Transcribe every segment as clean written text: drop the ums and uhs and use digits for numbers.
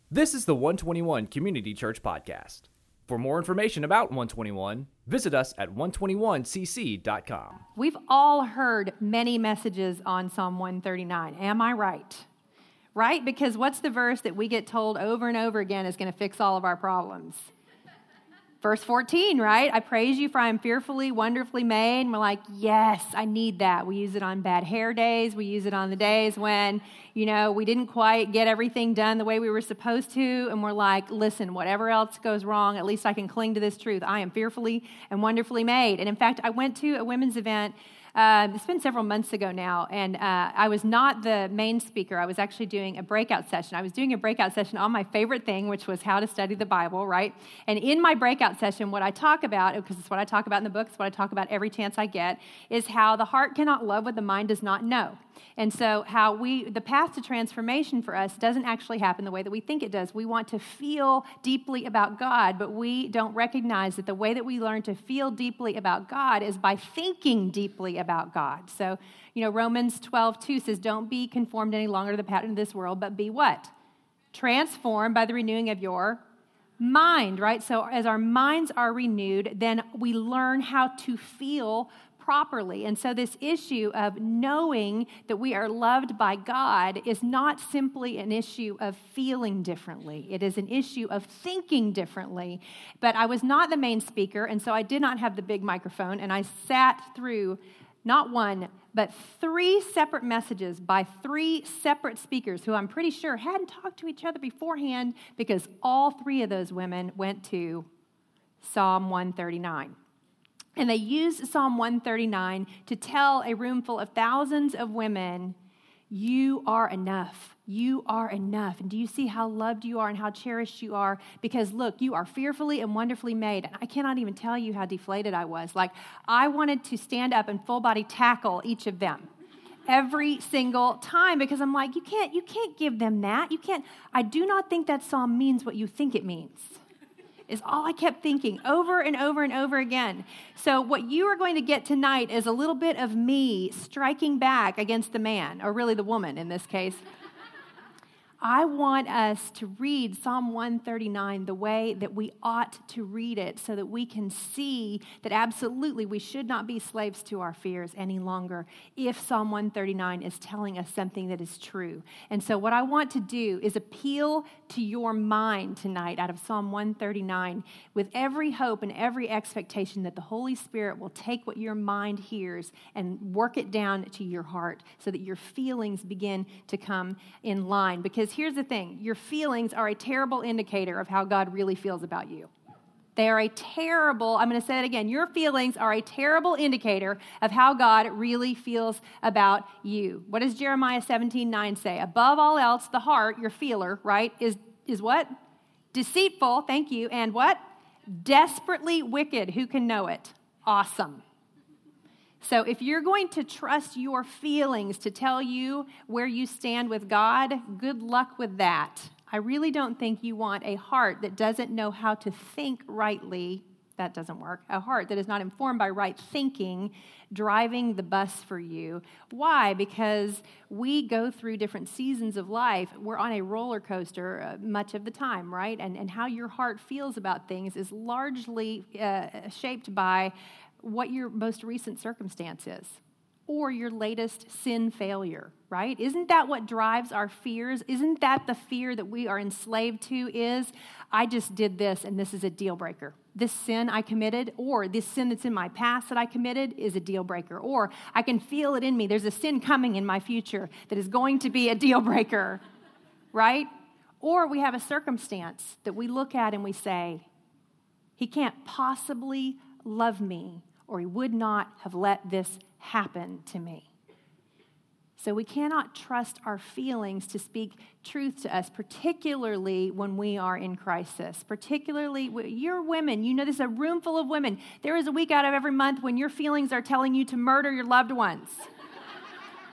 This is the 121 Community Church Podcast. For more information about 121, visit us at 121cc.com. We've all heard many messages on Psalm 139. Am I right? Right? Because what's the verse that we get told over and over again is going to fix all of our problems? Verse 14, right? I praise you for I am fearfully, wonderfully made. And we're like, yes, I need that. We use it on bad hair days. We use it on the days when, we didn't quite get everything done the way we were supposed to. And we're like, listen, whatever else goes wrong, at least I can cling to this truth. I am fearfully and wonderfully made. And in fact, I went to a women's event. It's been several months ago now, and I was not the main speaker. I was actually doing a breakout session. I was doing a breakout session on my favorite thing, which was how to study the Bible, right? And in my breakout session, what I talk about, because it's what I talk about in the book, it's what I talk about every chance I get, is how the heart cannot love what the mind does not know. And so how the path to transformation for us doesn't actually happen the way that we think it does. We want to feel deeply about God, but we don't recognize that the way that we learn to feel deeply about God is by thinking deeply about God. So, Romans 12:2 says, don't be conformed any longer to the pattern of this world, but be what? Transformed by the renewing of your mind, right? So as our minds are renewed, then we learn how to feel properly. And so this issue of knowing that we are loved by God is not simply an issue of feeling differently. It is an issue of thinking differently. But I was not the main speaker, and so I did not have the big microphone, and I sat through not one, but 3 separate messages by 3 separate speakers who I'm pretty sure hadn't talked to each other beforehand, because all 3 of those women went to Psalm 139. And they used Psalm 139 to tell a room full of thousands of women, you are enough. You are enough. And do you see how loved you are and how cherished you are? Because look, you are fearfully and wonderfully made. And I cannot even tell you how deflated I was. Like, I wanted to stand up and full body tackle each of them every single time, because I'm like, you can't give them that. I do not think that psalm means what you think it means. Is all I kept thinking over and over and over again. So what you are going to get tonight is a little bit of me striking back against the man, or really the woman in this case. I want us to read Psalm 139 the way that we ought to read it, so that we can see that absolutely we should not be slaves to our fears any longer if Psalm 139 is telling us something that is true. And so what I want to do is appeal to your mind tonight out of Psalm 139 with every hope and every expectation that the Holy Spirit will take what your mind hears and work it down to your heart so that your feelings begin to come in line. Because here's the thing, your feelings are a terrible indicator of how God really feels about you. They are I'm going to say it again, your feelings are a terrible indicator of how God really feels about you. What does Jeremiah 17:9 say? Above all else, the heart, your feeler, right, is what? Deceitful, thank you, and what? Desperately wicked. Who can know it? Awesome. So if you're going to trust your feelings to tell you where you stand with God, good luck with that. I really don't think you want a heart that doesn't know how to think rightly. That doesn't work. A heart that is not informed by right thinking driving the bus for you. Why? Because we go through different seasons of life. We're on a roller coaster much of the time, right? And how your heart feels about things is largely shaped by what your most recent circumstance is, or your latest sin failure, right? Isn't that what drives our fears? Isn't that the fear that we are enslaved to is, I just did this and this is a deal breaker. This sin I committed, or this sin that's in my past that I committed is a deal breaker. Or I can feel it in me. There's a sin coming in my future that is going to be a deal breaker, right? Or we have a circumstance that we look at and we say, he can't possibly love me, or he would not have let this happen to me. So we cannot trust our feelings to speak truth to us, particularly when we are in crisis. Particularly, you're women. You know, this is a room full of women. There is a week out of every month when your feelings are telling you to murder your loved ones.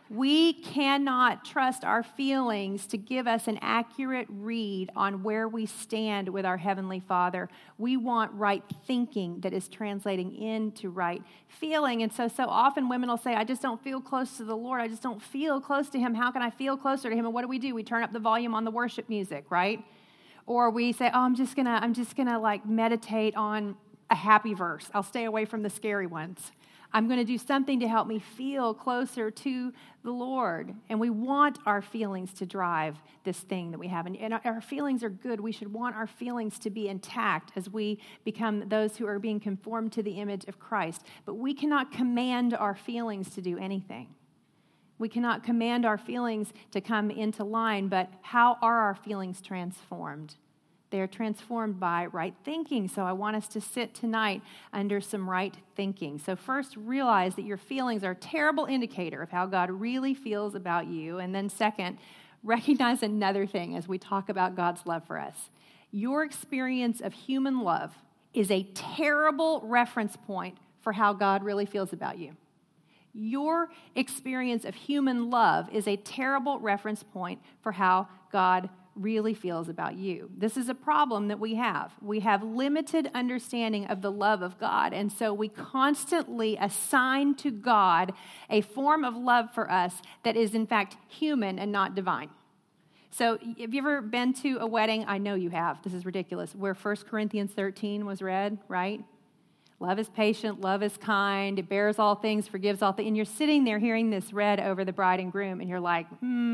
We cannot trust our feelings to give us an accurate read on where we stand with our Heavenly Father. We want right thinking that is translating into right feeling. And so often women will say, I just don't feel close to the Lord. I just don't feel close to Him. How can I feel closer to Him? And what do? We turn up the volume on the worship music, right? Or we say, oh, I'm just gonna like meditate on a happy verse. I'll stay away from the scary ones. I'm going to do something to help me feel closer to the Lord. And we want our feelings to drive this thing that we have. And our feelings are good. We should want our feelings to be intact as we become those who are being conformed to the image of Christ. But we cannot command our feelings to do anything. We cannot command our feelings to come into line, but how are our feelings transformed? They are transformed by right thinking. So I want us to sit tonight under some right thinking. So first, realize that your feelings are a terrible indicator of how God really feels about you. And then second, recognize another thing as we talk about God's love for us. Your experience of human love is a terrible reference point for how God really feels about you. Your experience of human love is a terrible reference point for how God really feels about you. This is a problem that we have. We have limited understanding of the love of God, and so we constantly assign to God a form of love for us that is in fact human and not divine. So have you ever been to a wedding? I know you have. This is ridiculous. Where 1 Corinthians 13 was read, right? Love is patient, love is kind, it bears all things, forgives all things. And you're sitting there hearing this read over the bride and groom, and you're like,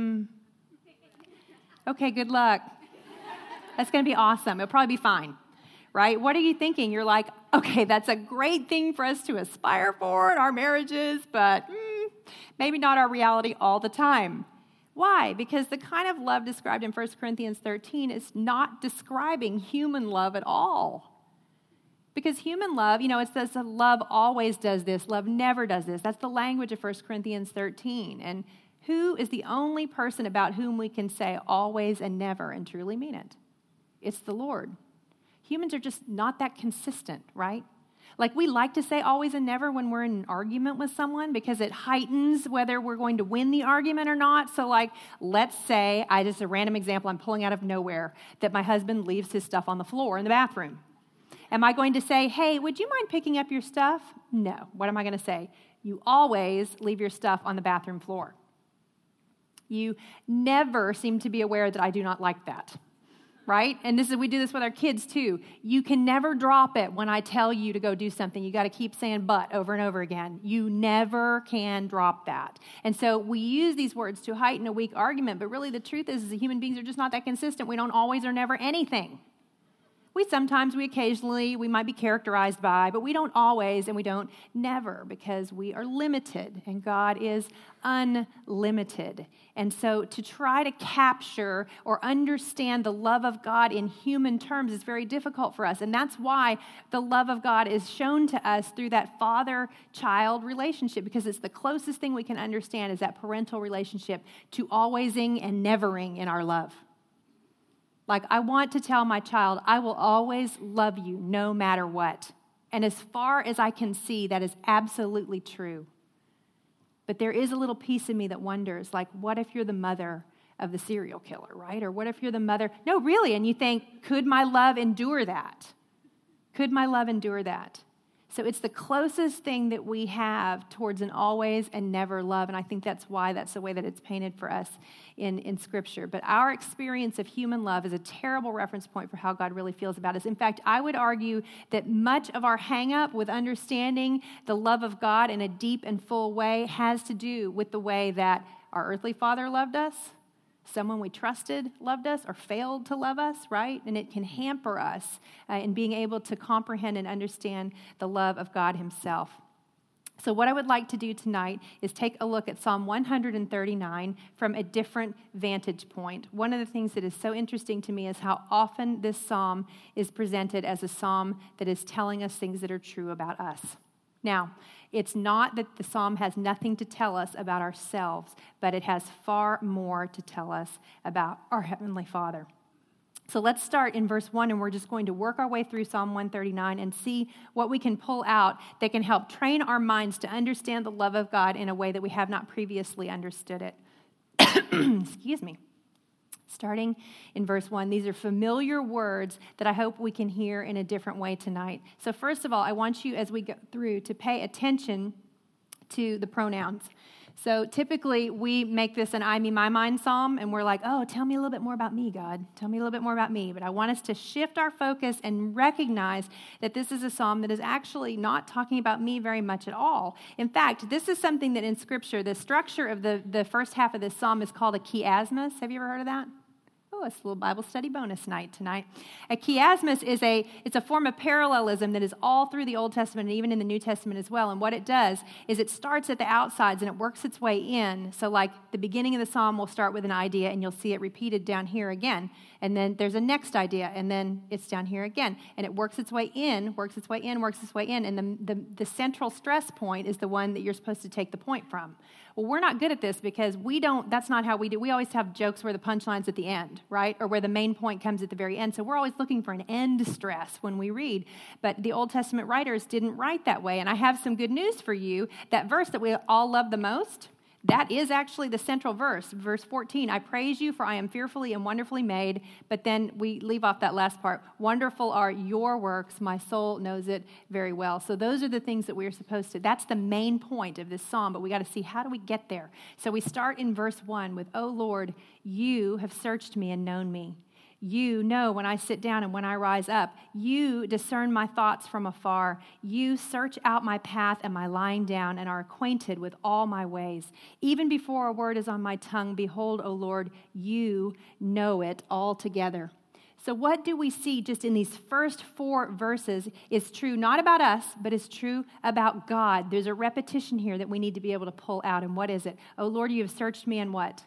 okay, good luck. That's going to be awesome. It'll probably be fine, right? What are you thinking? You're like, okay, that's a great thing for us to aspire for in our marriages, but maybe not our reality all the time. Why? Because the kind of love described in 1 Corinthians 13 is not describing human love at all. Because human love, it says that love always does this, love never does this. That's the language of 1 Corinthians 13. And who is the only person about whom we can say always and never and truly mean it? It's the Lord. Humans are just not that consistent, right? Like we like to say always and never when we're in an argument with someone because it heightens whether we're going to win the argument or not. So let's say, just a random example I'm pulling out of nowhere, that my husband leaves his stuff on the floor in the bathroom. Am I going to say, hey, would you mind picking up your stuff? No. What am I going to say? You always leave your stuff on the bathroom floor. You never seem to be aware that I do not like that, right? And we do this with our kids too. You can never drop it when I tell you to go do something. You got to keep saying but over and over again. You never can drop that. And so we use these words to heighten a weak argument, but really the truth is that human beings are just not that consistent. We don't always or never anything. We occasionally, we might be characterized by, but we don't always and we don't never because we are limited and God is unlimited. And so to try to capture or understand the love of God in human terms is very difficult for us. And that's why the love of God is shown to us through that father-child relationship because it's the closest thing we can understand is that parental relationship to alwaysing and nevering in our love. Like, I want to tell my child, I will always love you no matter what. And as far as I can see, that is absolutely true. But there is a little piece of me that wonders, what if you're the mother of the serial killer, right? Or what if you're the mother? No, really. And you think, could my love endure that? Could my love endure that? So it's the closest thing that we have towards an always and never love. And I think that's why that's the way that it's painted for us in Scripture. But our experience of human love is a terrible reference point for how God really feels about us. In fact, I would argue that much of our hang-up with understanding the love of God in a deep and full way has to do with the way that our earthly father loved us, someone we trusted loved us or failed to love us, right? And it can hamper us in being able to comprehend and understand the love of God himself. So what I would like to do tonight is take a look at Psalm 139 from a different vantage point. One of the things that is so interesting to me is how often this psalm is presented as a psalm that is telling us things that are true about us. Now, it's not that the psalm has nothing to tell us about ourselves, but it has far more to tell us about our Heavenly Father. So let's start in verse 1, and we're just going to work our way through Psalm 139 and see what we can pull out that can help train our minds to understand the love of God in a way that we have not previously understood it. Excuse me. Starting in verse 1, these are familiar words that I hope we can hear in a different way tonight. So first of all, I want you, as we go through, to pay attention to the pronouns. So typically, we make this an I, me, my, mine psalm, and we're like, oh, tell me a little bit more about me, God. Tell me a little bit more about me. But I want us to shift our focus and recognize that this is a psalm that is actually not talking about me very much at all. In fact, this is something that in Scripture, the structure of the first half of this psalm is called a chiasmus. Have you ever heard of that? Oh, it's a little Bible study bonus night tonight. A chiasmus is it's a form of parallelism that is all through the Old Testament and even in the New Testament as well. And what it does is it starts at the outsides and it works its way in. So like the beginning of the psalm will start with an idea and you'll see it repeated down here again. And then there's a next idea and then it's down here again. And it works its way in, works its way in, works its way in. And the central stress point is the one that you're supposed to take the point from. Well, we're not good at this because that's not how we do. We always have jokes where the punchline's at the end, right? Or where the main point comes at the very end. So we're always looking for an end stress when we read. But the Old Testament writers didn't write that way. And I have some good news for you. That verse that we all love the most, that is actually the central verse. Verse 14, I praise you for I am fearfully and wonderfully made. But then we leave off that last part. Wonderful are your works. My soul knows it very well. So those are the things that we're supposed to. That's the main point of this psalm. But we got to see, how do we get there? So we start in verse 1 with, O Lord, you have searched me and known me. You know when I sit down and when I rise up. You discern my thoughts from afar. You search out my path and my lying down and are acquainted with all my ways. Even before a word is on my tongue, behold, O Lord, you know it altogether. So what do we see just in these first 4 verses is true not about us, but is true about God. There's a repetition here that we need to be able to pull out. And what is it? O Lord, you have searched me and what?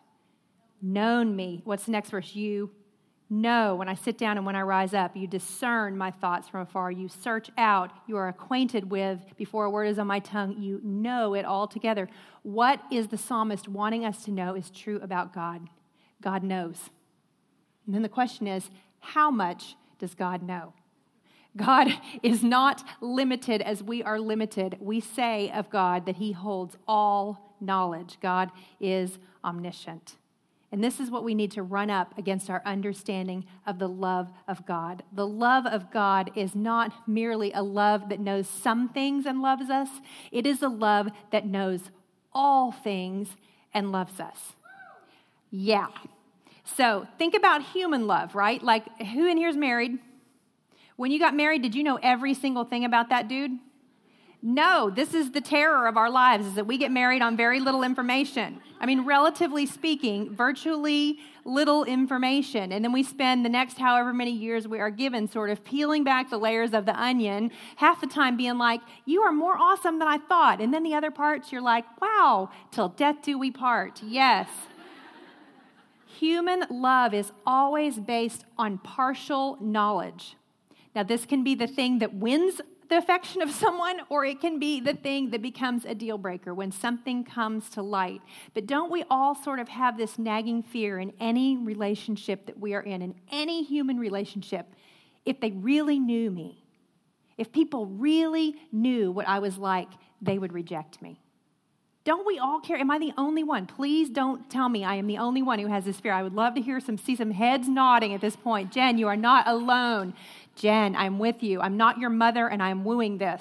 Known me. What's the next verse? You know when I sit down and when I rise up. You discern my thoughts from afar. You search out. You are acquainted with, before a word is on my tongue, you know it all together. What is the psalmist wanting us to know is true about God? God knows. And then the question is, how much does God know? God is not limited as we are limited. We say of God that he holds all knowledge. God is omniscient. And this is what we need to run up against our understanding of the love of God. The love of God is not merely a love that knows some things and loves us. It is a love that knows all things and loves us. Yeah. So think about human love, right? Like, who in here is married? When you got married, did you know every single thing about that dude? No, this is the terror of our lives, is that we get married on very little information. I mean, relatively speaking, virtually little information. And then we spend the next however many years we are given sort of peeling back the layers of the onion, half the time being like, you are more awesome than I thought. And then the other parts, you're like, wow, till death do we part. Yes. Human love is always based on partial knowledge. Now, this can be the thing that wins the affection of someone, or it can be the thing that becomes a deal breaker when something comes to light. But don't we all sort of have this nagging fear in any relationship that we are in any human relationship? If they really knew me, if people really knew what I was like, they would reject me. Don't we all care? Am I the only one? Please don't tell me I am the only one who has this fear. I would love to see some heads nodding at this point. Jen, you are not alone. Jen, I'm with you. I'm not your mother, and I'm wooing this.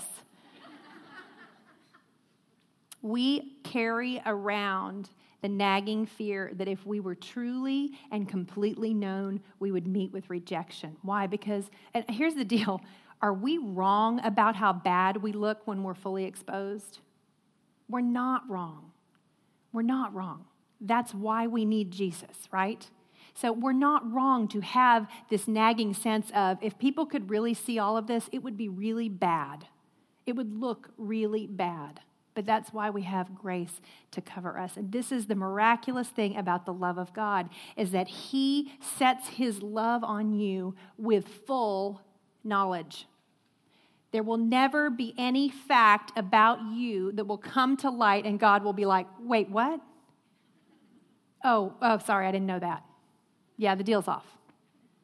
We carry around the nagging fear that if we were truly and completely known, we would meet with rejection. Why? Because, and here's the deal, are we wrong about how bad we look when we're fully exposed? We're not wrong. We're not wrong. That's why we need Jesus, right? So we're not wrong to have this nagging sense of, if people could really see all of this, it would be really bad. It would look really bad. But that's why we have grace to cover us. And this is the miraculous thing about the love of God, is that he sets his love on you with full knowledge. There will never be any fact about you that will come to light and God will be like, wait, what? Oh, sorry, I didn't know that. Yeah, the deal's off.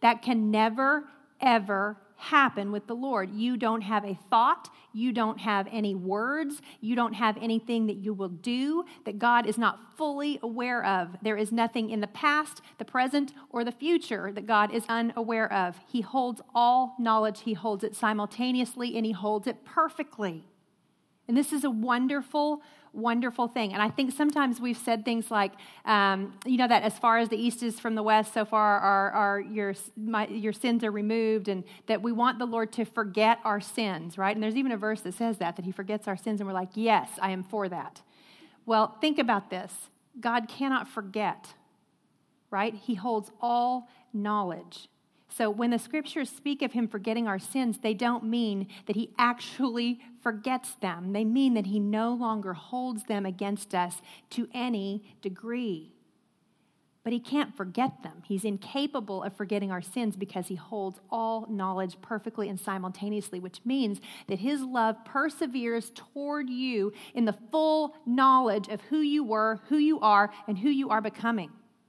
That can never, ever happen with the Lord. You don't have a thought. You don't have any words. You don't have anything that you will do that God is not fully aware of. There is nothing in the past, the present, or the future that God is unaware of. He holds all knowledge. He holds it simultaneously, and he holds it perfectly. And this is a wonderful, wonderful thing. And I think sometimes we've said things like, that as far as the east is from the west, so far are your sins are removed, and that we want the Lord to forget our sins, right? And there's even a verse that says that he forgets our sins, and we're like, yes, I am for that. Well, think about this. God cannot forget, right? He holds all knowledge. So when the scriptures speak of him forgetting our sins, they don't mean that he actually forgets them. They mean that he no longer holds them against us to any degree. But he can't forget them. He's incapable of forgetting our sins because he holds all knowledge perfectly and simultaneously, which means that his love perseveres toward you in the full knowledge of who you were, who you are, and who you are becoming.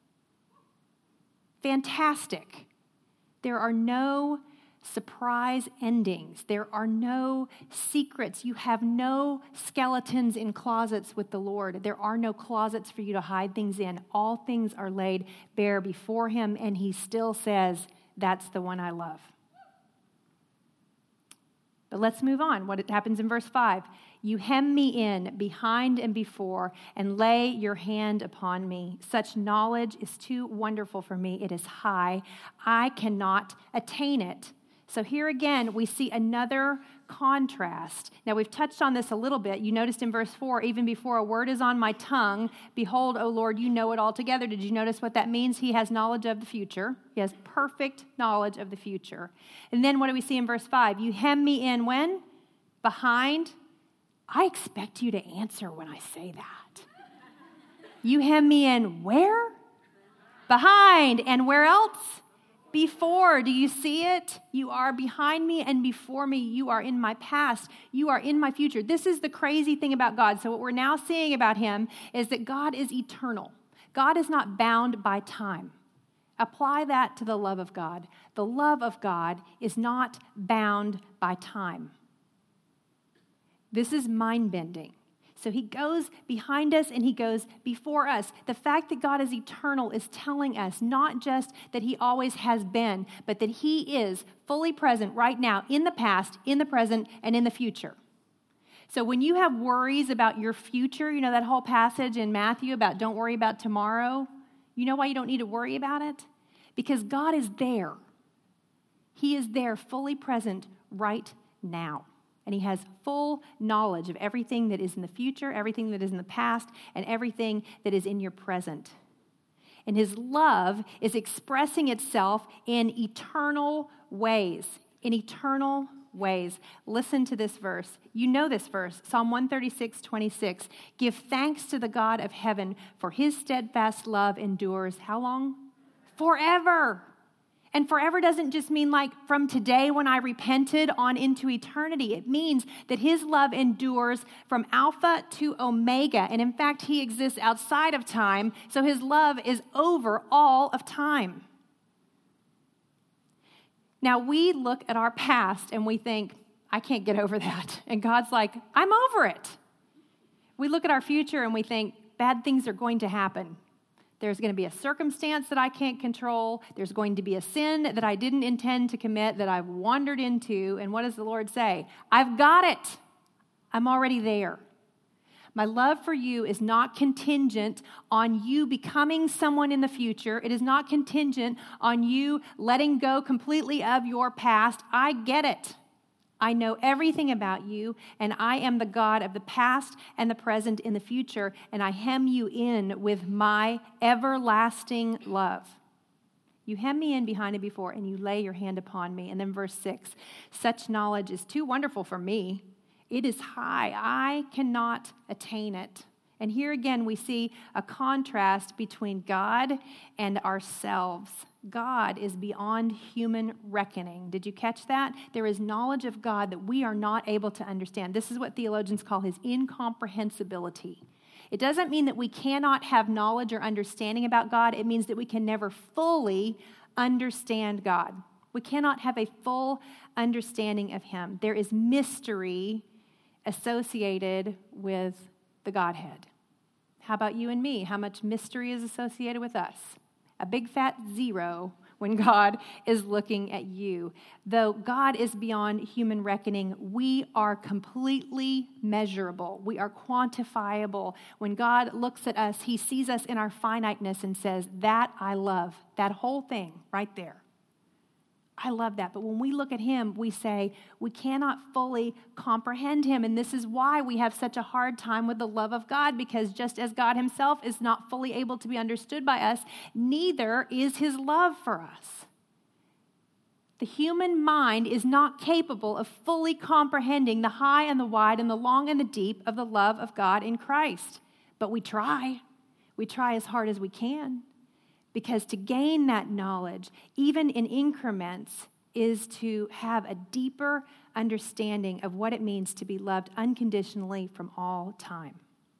Fantastic. There are no surprise endings. There are no secrets. You have no skeletons in closets with the Lord. There are no closets for you to hide things in. All things are laid bare before him, and he still says, that's the one I love. But let's move on. What happens in verse 5? You hem me in behind and before and lay your hand upon me. Such knowledge is too wonderful for me. It is high. I cannot attain it. So here again, we see another contrast. Now, we've touched on this a little bit. You noticed in verse 4, even before a word is on my tongue, behold, O Lord, you know it altogether. Did you notice what that means? He has knowledge of the future. He has perfect knowledge of the future. And then what do we see in verse 5? You hem me in when? Behind. I expect you to answer when I say that. You hem me in where? Behind. And where else? Before. Do you see it? You are behind me and before me. You are in my past. You are in my future. This is the crazy thing about God. So what we're now seeing about him is that God is eternal. God is not bound by time. Apply that to the love of God. The love of God is not bound by time. This is mind-bending. So he goes behind us and he goes before us. The fact that God is eternal is telling us not just that he always has been, but that he is fully present right now in the past, in the present, and in the future. So when you have worries about your future, you know that whole passage in Matthew about don't worry about tomorrow, you know why you don't need to worry about it? Because God is there. He is there fully present right now. And he has full knowledge of everything that is in the future, everything that is in the past, and everything that is in your present. And his love is expressing itself in eternal ways. In eternal ways. Listen to this verse. You know this verse, Psalm 136:26. Give thanks to the God of heaven, for his steadfast love endures how long? Forever. And forever doesn't just mean like from today when I repented on into eternity. It means that his love endures from Alpha to Omega. And in fact, he exists outside of time. So his love is over all of time. Now we look at our past and we think, I can't get over that. And God's like, I'm over it. We look at our future and we think, bad things are going to happen. There's going to be a circumstance that I can't control. There's going to be a sin that I didn't intend to commit that I've wandered into. And what does the Lord say? I've got it. I'm already there. My love for you is not contingent on you becoming someone in the future. It is not contingent on you letting go completely of your past. I get it. I know everything about you, and I am the God of the past and the present and the future, and I hem you in with my everlasting love. You hem me in behind and before, and you lay your hand upon me. And then verse 6, such knowledge is too wonderful for me. It is high. I cannot attain it. And here again, we see a contrast between God and ourselves. God is beyond human reckoning. Did you catch that? There is knowledge of God that we are not able to understand. This is what theologians call his incomprehensibility. It doesn't mean that we cannot have knowledge or understanding about God. It means that we can never fully understand God. We cannot have a full understanding of him. There is mystery associated with the Godhead. How about you and me? How much mystery is associated with us? A big fat zero when God is looking at you. Though God is beyond human reckoning, we are completely measurable. We are quantifiable. When God looks at us, he sees us in our finiteness and says, that I love. That whole thing right there. I love that. But when we look at him, we say we cannot fully comprehend him. And this is why we have such a hard time with the love of God, because just as God himself is not fully able to be understood by us, neither is his love for us. The human mind is not capable of fully comprehending the high and the wide and the long and the deep of the love of God in Christ. But we try. We try as hard as we can. Because to gain that knowledge, even in increments, is to have a deeper understanding of what it means to be loved unconditionally from all time.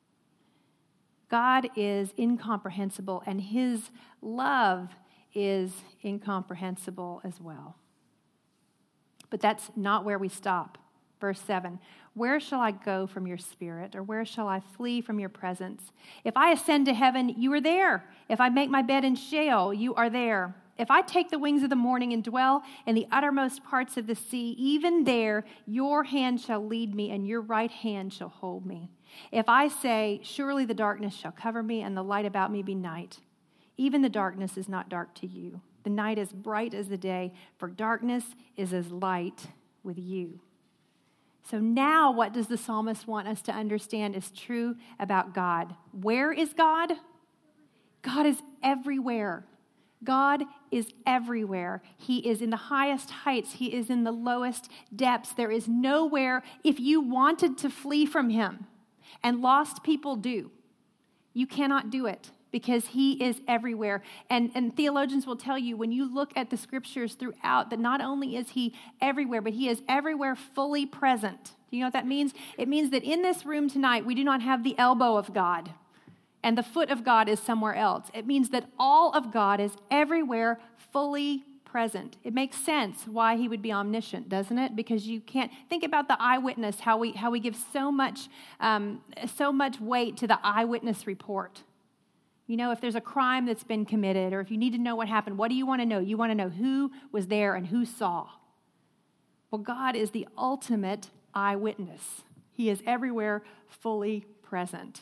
God is incomprehensible, and his love is incomprehensible as well. But that's not where we stop. Verse 7, where shall I go from your spirit, or where shall I flee from your presence? If I ascend to heaven, you are there. If I make my bed in Sheol, you are there. If I take the wings of the morning and dwell in the uttermost parts of the sea, even there your hand shall lead me, and your right hand shall hold me. If I say, surely the darkness shall cover me, and the light about me be night, even the darkness is not dark to you. The night is bright as the day, for darkness is as light with you. So now what does the psalmist want us to understand is true about God? Where is God? God is everywhere. God is everywhere. He is in the highest heights. He is in the lowest depths. There is nowhere, if you wanted to flee from him, and lost people do, you cannot do it. Because he is everywhere. And theologians will tell you, when you look at the scriptures throughout, that not only is he everywhere, but he is everywhere fully present. Do you know what that means? It means that in this room tonight, we do not have the elbow of God, and the foot of God is somewhere else. It means that all of God is everywhere fully present. It makes sense why he would be omniscient, doesn't it? Because you can't think about the eyewitness, how we give so much weight to the eyewitness report. You know, if there's a crime that's been committed, or if you need to know what happened, what do you want to know? You want to know who was there and who saw. Well, God is the ultimate eyewitness. He is everywhere fully present.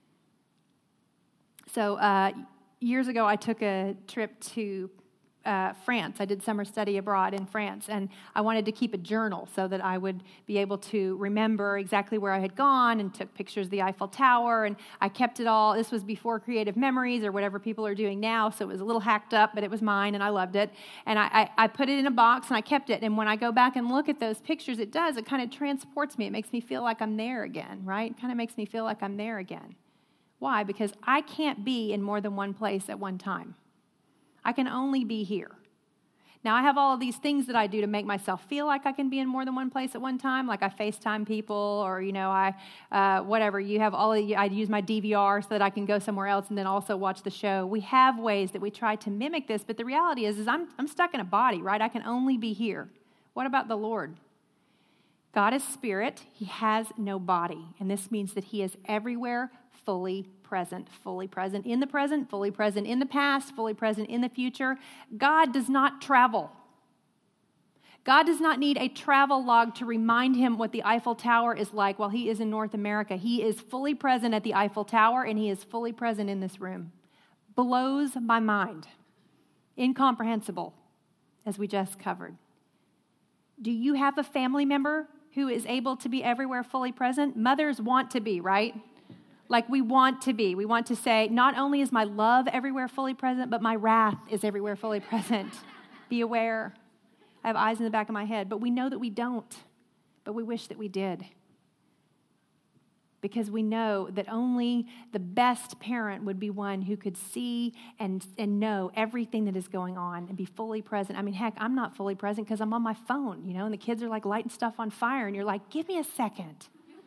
So years ago, I took a trip to France. I did summer study abroad in France, and I wanted to keep a journal so that I would be able to remember exactly where I had gone, and took pictures of the Eiffel Tower, and I kept it all. This was before Creative Memories or whatever people are doing now, so it was a little hacked up, but it was mine, and I loved it. And I put it in a box, and I kept it, and when I go back and look at those pictures, it kind of transports me. It makes me feel like I'm there again, right? It kind of makes me feel like I'm there again. Why? Because I can't be in more than one place at one time. I can only be here. Now, I have all of these things that I do to make myself feel like I can be in more than one place at one time, like I FaceTime people, or, whatever. You have I use my DVR so that I can go somewhere else and then also watch the show. We have ways that we try to mimic this, but the reality is I'm stuck in a body, right? I can only be here. What about the Lord? God is spirit. He has no body, and this means that he is everywhere, fully present in the present, fully present in the past, fully present in the future. God does not travel. God does not need a travel log to remind him what the Eiffel Tower is like while he is in North America. He is fully present at the Eiffel Tower, and he is fully present in this room. Blows my mind. Incomprehensible, as we just covered. Do you have a family member who is able to be everywhere fully present? Mothers want to be, right? Like we want to be. We want to say, not only is my love everywhere fully present, but my wrath is everywhere fully present. Be aware. I have eyes in the back of my head, but we know that we don't, but we wish that we did. Because we know that only the best parent would be one who could see and know everything that is going on and be fully present. I mean, heck, I'm not fully present because I'm on my phone, and the kids are like lighting stuff on fire, and you're like, give me a second.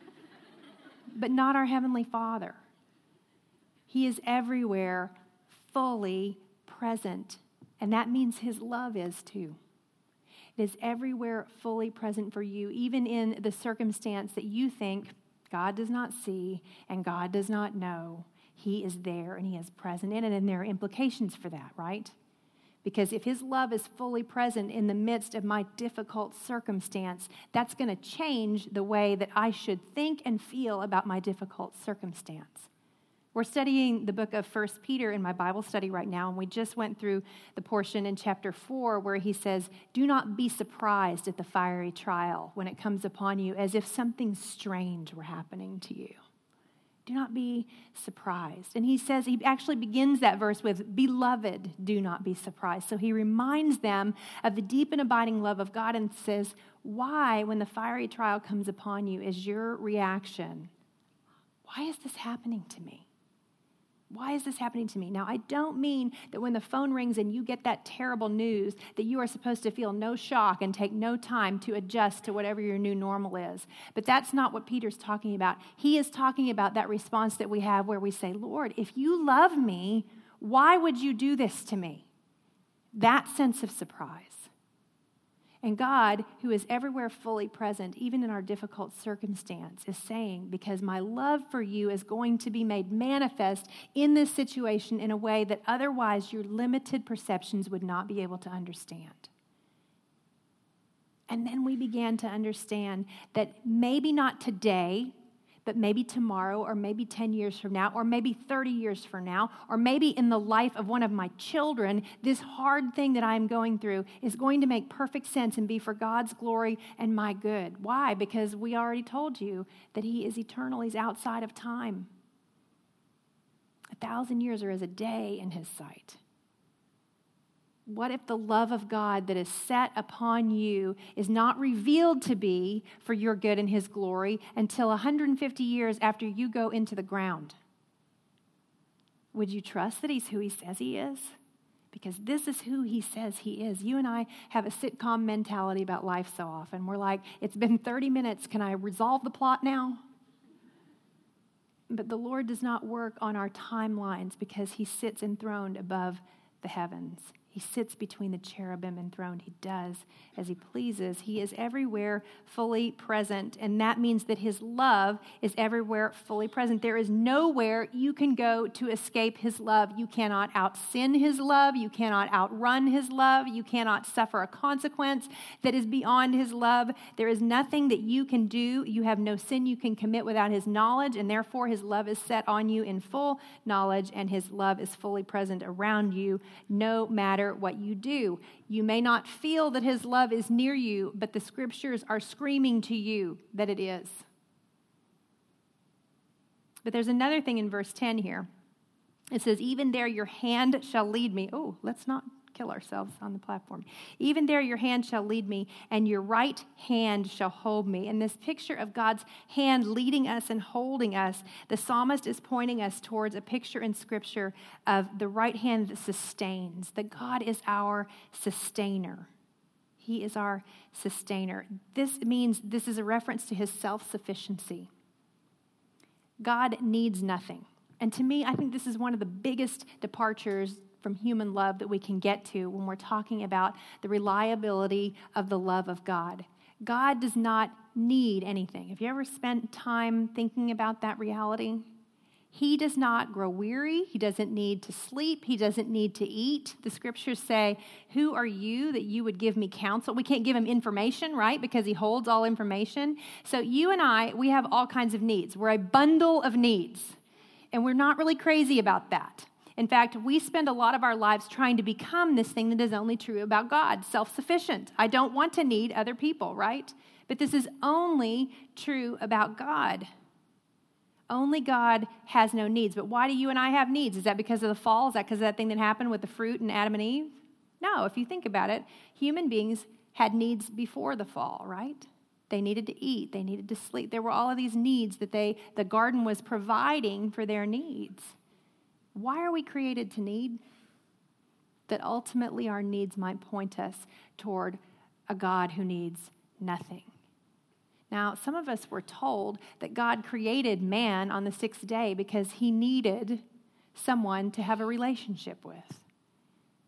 But not our Heavenly Father. He is everywhere, fully present And that means his love is too. It is everywhere fully present for you, even in the circumstance that you think God does not see and God does not know. He is there and he is present in it, and there are implications for that, right? Because if his love is fully present in the midst of my difficult circumstance, that's going to change the way that I should think and feel about my difficult circumstance. We're studying the book of 1 Peter in my Bible study right now, and we just went through the portion in chapter 4 where he says, do not be surprised at the fiery trial when it comes upon you as if something strange were happening to you. Do not be surprised. And he says, he actually begins that verse with, beloved, do not be surprised. So he reminds them of the deep and abiding love of God and says, why, when the fiery trial comes upon you, is your reaction, why is this happening to me? Why is this happening to me? Now, I don't mean that when the phone rings and you get that terrible news that you are supposed to feel no shock and take no time to adjust to whatever your new normal is. But that's not what Peter's talking about. He is talking about that response that we have where we say, Lord, if you love me, why would you do this to me? That sense of surprise. And God, who is everywhere fully present, even in our difficult circumstance, is saying, because my love for you is going to be made manifest in this situation in a way that otherwise your limited perceptions would not be able to understand. And then we began to understand that maybe not today, but maybe tomorrow, or maybe 10 years from now, or maybe 30 years from now, or maybe in the life of one of my children, this hard thing that I'm going through is going to make perfect sense and be for God's glory and my good. Why? Because we already told you that he is eternal. He's outside of time. 1,000 years are as a day in his sight. What if the love of God that is set upon you is not revealed to be for your good and his glory until 150 years after you go into the ground? Would you trust that he's who he says he is? Because this is who he says he is. You and I have a sitcom mentality about life so often. We're like, it's been 30 minutes. Can I resolve the plot now? But the Lord does not work on our timelines because he sits enthroned above the heavens. He sits between the cherubim enthroned. He does as he pleases. He is everywhere fully present, and that means that his love is everywhere fully present. There is nowhere you can go to escape his love. You cannot out-sin his love. You cannot outrun his love. You cannot suffer a consequence that is beyond his love. There is nothing that you can do. You have no sin you can commit without his knowledge, and therefore his love is set on you in full knowledge, and his love is fully present around you no matter what you do. You may not feel that his love is near you, but the scriptures are screaming to you that it is. But there's another thing in verse 10 here. It says, even there your hand shall lead me. Oh, let's not kill ourselves on the platform. Even there your hand shall lead me, and your right hand shall hold me. And this picture of God's hand leading us and holding us, the psalmist is pointing us towards a picture in Scripture of the right hand that sustains, that God is our sustainer. He is our sustainer. This means this is a reference to his self-sufficiency. God needs nothing. And to me, I think this is one of the biggest departures from human love that we can get to when we're talking about the reliability of the love of God. God does not need anything. Have you ever spent time thinking about that reality? He does not grow weary. He doesn't need to sleep. He doesn't need to eat. The scriptures say, who are you that you would give me counsel? We can't give him information, right? Because he holds all information. So you and I, we have all kinds of needs. We're a bundle of needs. And we're not really crazy about that. In fact, we spend a lot of our lives trying to become this thing that is only true about God, self-sufficient. I don't want to need other people, right? But this is only true about God. Only God has no needs. But why do you and I have needs? Is that because of the fall? Is that because of that thing that happened with the fruit and Adam and Eve? No, if you think about it, human beings had needs before the fall, right? They needed to eat. They needed to sleep. There were all of these needs that the garden was providing for their needs. Why are we created to need? That ultimately our needs might point us toward a God who needs nothing. Now, some of us were told that God created man on the sixth day because he needed someone to have a relationship with.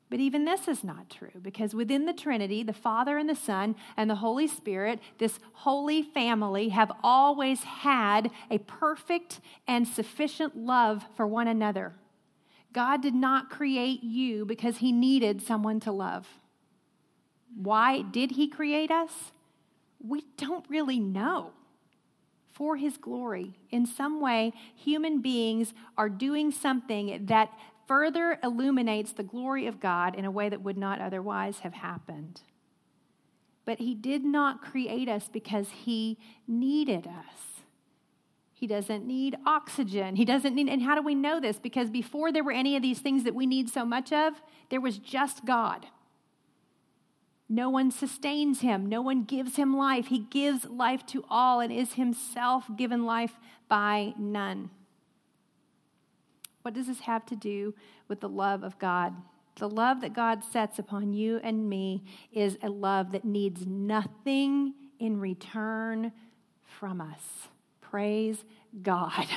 But even this is not true, because within the Trinity, the Father and the Son and the Holy Spirit, this holy family, have always had a perfect and sufficient love for one another. God did not create you because he needed someone to love. Why did he create us? We don't really know. For his glory. In some way, human beings are doing something that further illuminates the glory of God in a way that would not otherwise have happened. But he did not create us because he needed us. He doesn't need oxygen. He doesn't need, and how do we know this? Because before there were any of these things that we need so much of, there was just God. No one sustains him. No one gives him life. He gives life to all and is himself given life by none. What does this have to do with the love of God? The love that God sets upon you and me is a love that needs nothing in return from us. Praise God.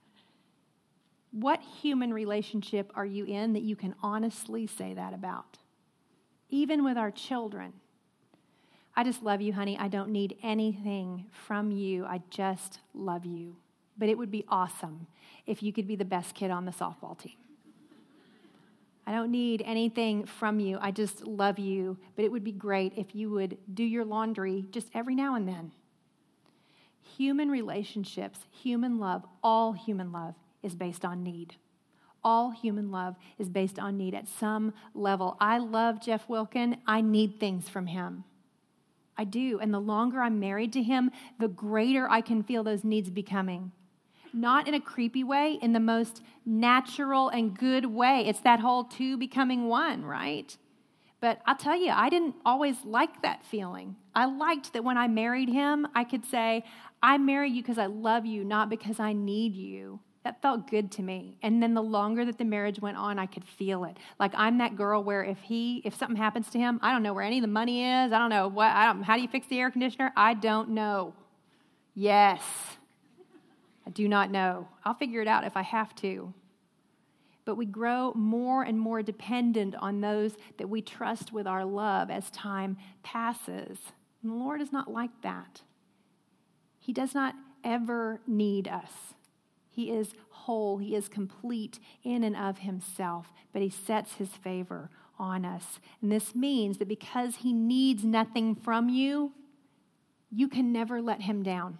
What human relationship are you in that you can honestly say that about? Even with our children. I just love you, honey. I don't need anything from you. I just love you. But it would be awesome if you could be the best kid on the softball team. I don't need anything from you. I just love you. But it would be great if you would do your laundry just every now and then. Human relationships, human love, all human love is based on need. All human love is based on need at some level. I love Jeff Wilkin. I need things from him. I do. And the longer I'm married to him, the greater I can feel those needs becoming. Not in a creepy way, in the most natural and good way. It's that whole two becoming one, right? But I'll tell you, I didn't always like that feeling. I liked that when I married him, I could say, I marry you because I love you, not because I need you. That felt good to me. And then the longer that the marriage went on, I could feel it. Like I'm that girl where if something happens to him, I don't know where any of the money is. I don't know how do you fix the air conditioner? I don't know. Yes. I do not know. I'll figure it out if I have to. But we grow more and more dependent on those that we trust with our love as time passes. And the Lord is not like that. He does not ever need us. He is whole. He is complete in and of himself, but he sets his favor on us. And this means that because he needs nothing from you, you can never let him down.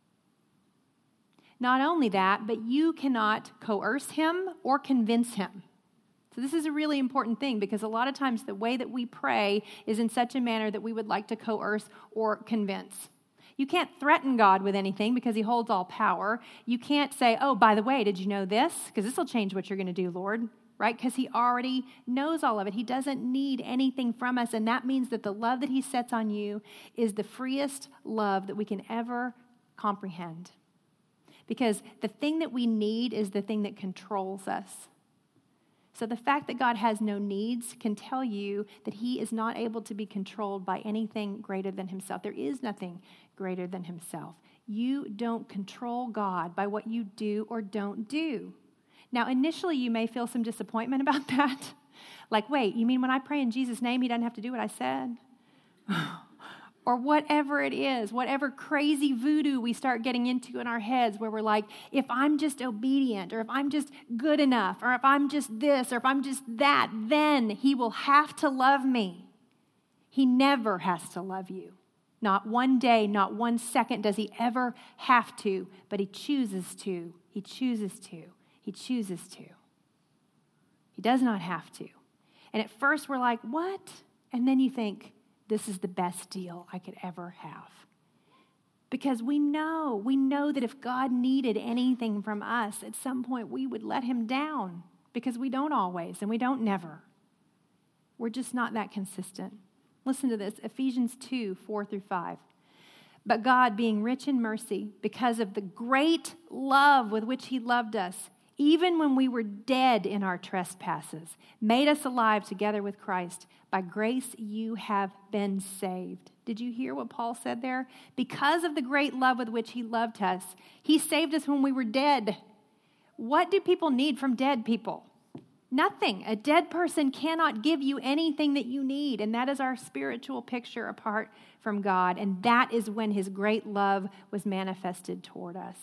Not only that, but you cannot coerce him or convince him. So this is a really important thing because a lot of times the way that we pray is in such a manner that we would like to coerce or convince. You can't threaten God with anything because he holds all power. You can't say, oh, by the way, did you know this? Because this will change what you're going to do, Lord, right? Because he already knows all of it. He doesn't need anything from us, and that means that the love that he sets on you is the freest love that we can ever comprehend. Because the thing that we need is the thing that controls us. So the fact that God has no needs can tell you that he is not able to be controlled by anything greater than himself. There is nothing greater than himself. You don't control God by what you do or don't do. Now, initially, you may feel some disappointment about that. Like, wait, you mean when I pray in Jesus' name, he doesn't have to do what I said? Or whatever it is, whatever crazy voodoo we start getting into in our heads where we're like, if I'm just obedient, or if I'm just good enough, or if I'm just this, or if I'm just that, then he will have to love me. He never has to love you. Not one day, not 1 second does he ever have to, but he chooses to. He chooses to. He chooses to. He does not have to. And at first we're like, what? And then you think, this is the best deal I could ever have. Because we know that if God needed anything from us, at some point we would let him down. Because we don't always, and we don't never. We're just not that consistent. Listen to this, Ephesians 2, 4-5. But God, being rich in mercy, because of the great love with which he loved us, even when we were dead in our trespasses, made us alive together with Christ. By grace you have been saved. Did you hear what Paul said there? Because of the great love with which he loved us, he saved us when we were dead. What do people need from dead people? Nothing. A dead person cannot give you anything that you need, and that is our spiritual picture apart from God, and that is when his great love was manifested toward us.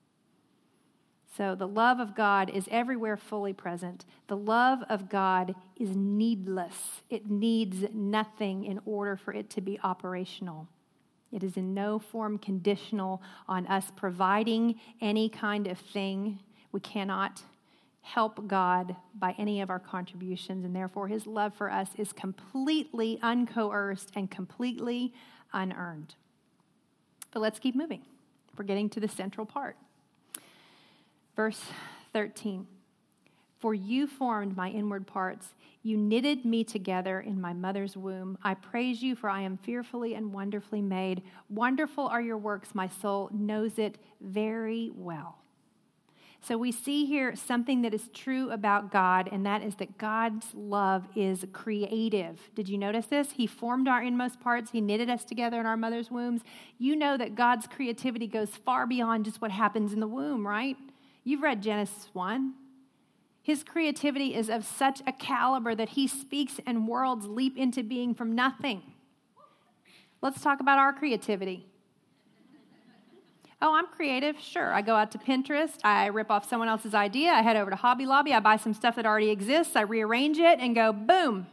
So the love of God is everywhere fully present. The love of God is needless. It needs nothing in order for it to be operational. It is in no form conditional on us providing any kind of thing. We cannot help God by any of our contributions, and therefore his love for us is completely uncoerced and completely unearned. But let's keep moving. We're getting to the central part. Verse 13, "For you formed my inward parts. You knitted me together in my mother's womb. I praise you, for I am fearfully and wonderfully made. Wonderful are your works. My soul knows it very well." So we see here something that is true about God, and that is that God's love is creative. Did you notice this? He formed our inmost parts. He knitted us together in our mother's wombs. You know that God's creativity goes far beyond just what happens in the womb, right? You've read Genesis 1. His creativity is of such a caliber that he speaks and worlds leap into being from nothing. Let's talk about our creativity. Oh, I'm creative. Sure. I go out to Pinterest. I rip off someone else's idea. I head over to Hobby Lobby. I buy some stuff that already exists. I rearrange it and go, boom.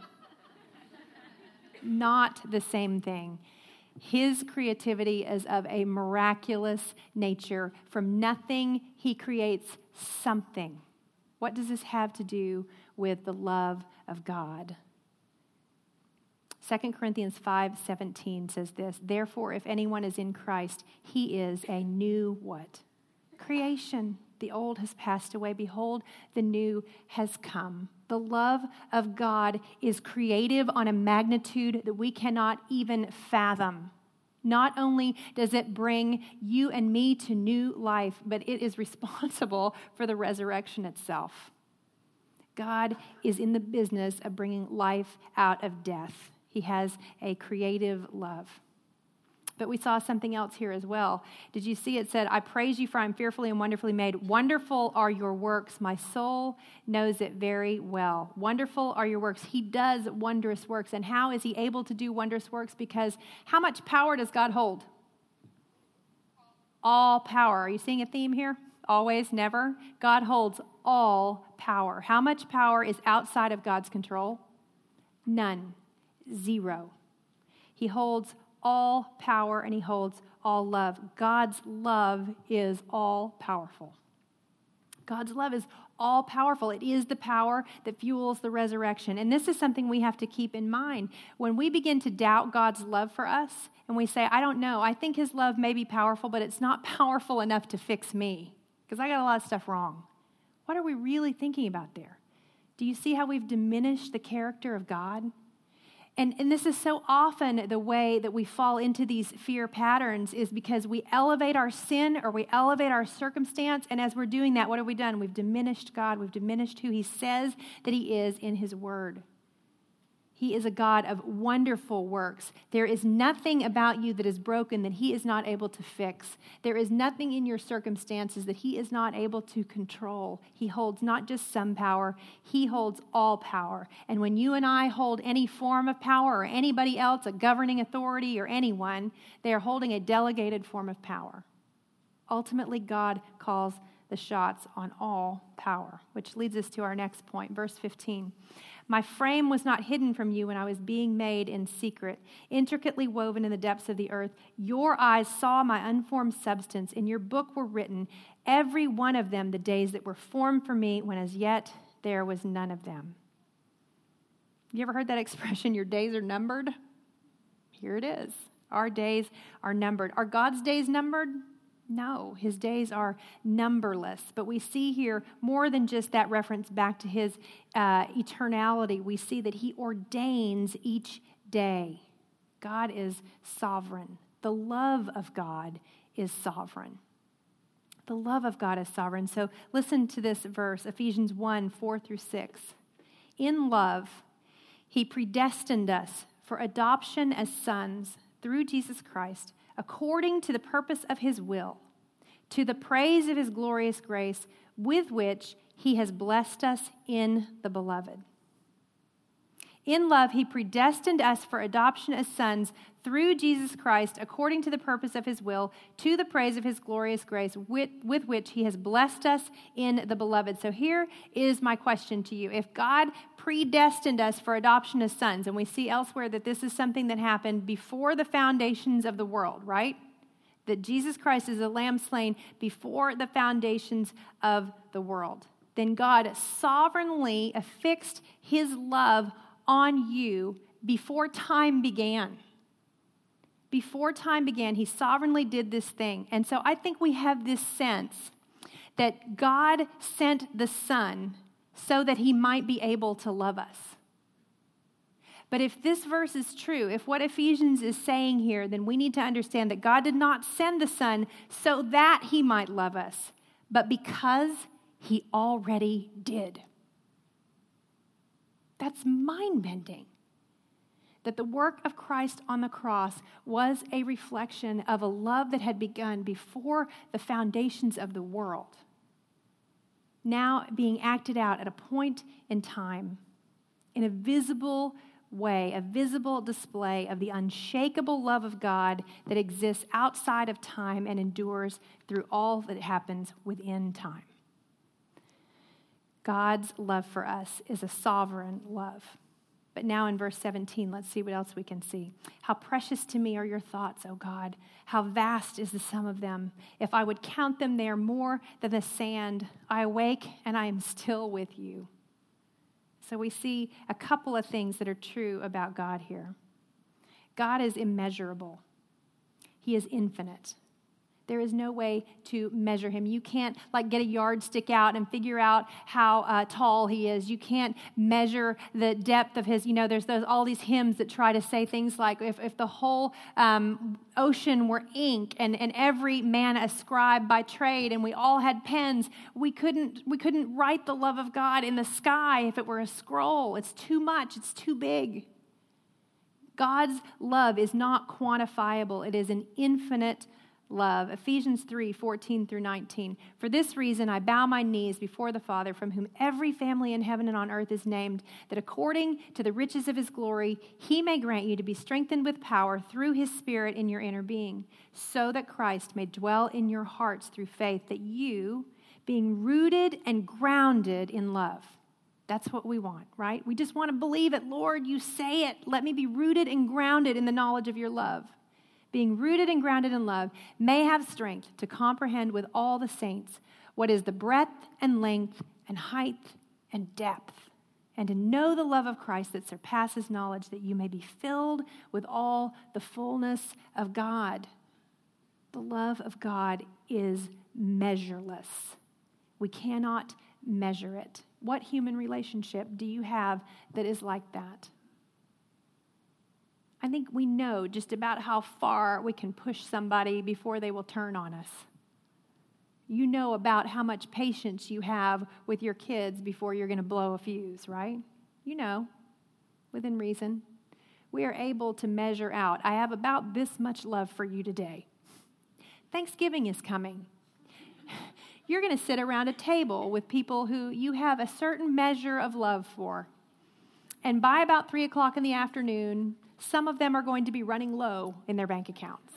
Not the same thing. His creativity is of a miraculous nature. From nothing, he creates something. What does this have to do with the love of God? 2 Corinthians 5:17 says this, "Therefore, if anyone is in Christ, he is a new" what? Creation. The old has passed away. Behold, the new has come. The love of God is creative on a magnitude that we cannot even fathom. Not only does it bring you and me to new life, but it is responsible for the resurrection itself. God is in the business of bringing life out of death. He has a creative love. But we saw something else here as well. Did you see it said, "I praise you, for I am fearfully and wonderfully made. Wonderful are your works. My soul knows it very well." Wonderful are your works. He does wondrous works. And how is he able to do wondrous works? Because how much power does God hold? All power. Are you seeing a theme here? Always, never. God holds all power. How much power is outside of God's control? None. Zero. He holds all power and he holds all love. God's love is all powerful. God's love is all powerful. It is the power that fuels the resurrection. And this is something we have to keep in mind. When we begin to doubt God's love for us and we say, "I don't know, I think his love may be powerful, but it's not powerful enough to fix me because I got a lot of stuff wrong." What are we really thinking about there? Do you see how we've diminished the character of God? And this is so often the way that we fall into these fear patterns is because we elevate our sin or we elevate our circumstance. And as we're doing that, what have we done? We've diminished God. We've diminished who he says that he is in his word. He is a God of wonderful works. There is nothing about you that is broken that he is not able to fix. There is nothing in your circumstances that he is not able to control. He holds not just some power, he holds all power. And when you and I hold any form of power or anybody else, a governing authority or anyone, they are holding a delegated form of power. Ultimately, God calls the shots on all power, which leads us to our next point, verse 15. "My frame was not hidden from you when I was being made in secret, intricately woven in the depths of the earth. Your eyes saw my unformed substance. In your book were written, every one of them, the days that were formed for me, when as yet there was none of them." You ever heard that expression, your days are numbered? Here it is. Our days are numbered. Are God's days numbered? No, his days are numberless. But we see here more than just that reference back to his eternality. We see that he ordains each day. God is sovereign. The love of God is sovereign. The love of God is sovereign. So listen to this verse, Ephesians 1, 4 through 6. "In love, he predestined us for adoption as sons through Jesus Christ, according to the purpose of his will, to the praise of his glorious grace, with which he has blessed us in the beloved. In love, he predestined us for adoption as sons through Jesus Christ, according to the purpose of his will, to the praise of his glorious grace, with which he has blessed us in the beloved. So here is my question to you. If God predestined us for adoption as sons, and we see elsewhere that this is something that happened before the foundations of the world, right? That Jesus Christ is a lamb slain before the foundations of the world. Then God sovereignly affixed his love on you before time began. Before time began, he sovereignly did this thing. And so I think we have this sense that God sent the Son so that he might be able to love us. But if this verse is true, if what Ephesians is saying here, then we need to understand that God did not send the Son so that he might love us, but because he already did. That's mind-bending. That the work of Christ on the cross was a reflection of a love that had begun before the foundations of the world, now being acted out at a point in time in a visible way, a visible display of the unshakable love of God that exists outside of time and endures through all that happens within time. God's love for us is a sovereign love. But now in verse 17, let's see what else we can see. How precious to me are your thoughts, O God. How vast is the sum of them. If I would count them, they are more than the sand. I awake and I am still with you. So we see a couple of things that are true about God here. God is immeasurable. He is infinite. There is no way to measure him. You can't get a yardstick out and figure out how tall he is. You can't measure the depth of his, there's all these hymns that try to say things like if the whole ocean were ink and every man a scribe by trade and we all had pens, we couldn't write the love of God in the sky if it were a scroll. It's too much. It's too big. God's love is not quantifiable. It is an infinite love. Ephesians 3:14-19. For this reason I bow my knees before the Father, from whom every family in heaven and on earth is named, that according to the riches of his glory, he may grant you to be strengthened with power through his Spirit in your inner being, so that Christ may dwell in your hearts through faith, that you, being rooted and grounded in love. That's what we want, right? We just want to believe it. Lord, you say it. Let me be rooted and grounded in the knowledge of your love. Being rooted and grounded in love, may have strength to comprehend with all the saints what is the breadth and length and height and depth, and to know the love of Christ that surpasses knowledge, that you may be filled with all the fullness of God. The love of God is measureless. We cannot measure it. What human relationship do you have that is like that? I think we know just about how far we can push somebody before they will turn on us. You know about how much patience you have with your kids before you're going to blow a fuse, right? You know, within reason. We are able to measure out, I have about this much love for you today. Thanksgiving is coming. You're going to sit around a table with people who you have a certain measure of love for. And by about 3 o'clock in the afternoon, some of them are going to be running low in their bank accounts.